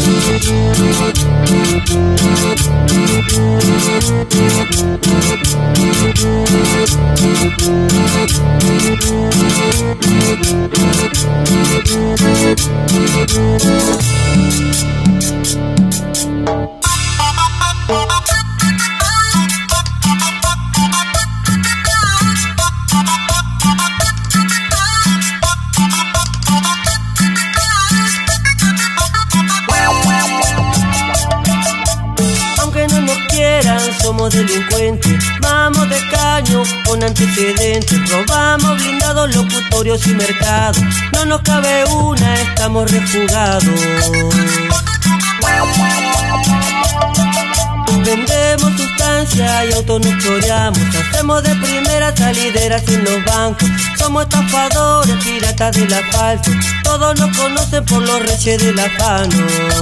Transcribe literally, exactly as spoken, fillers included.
Somos delincuentes, vamos de caño con antecedentes, robamos blindados, locutorios y mercados, no nos cabe una, estamos refugados. Vendemos sustancia y autos nos choreamos, hacemos de primera salideras en los bancos, somos estafadores, piratas del asfalto, todos nos conocen por los reyes del afano.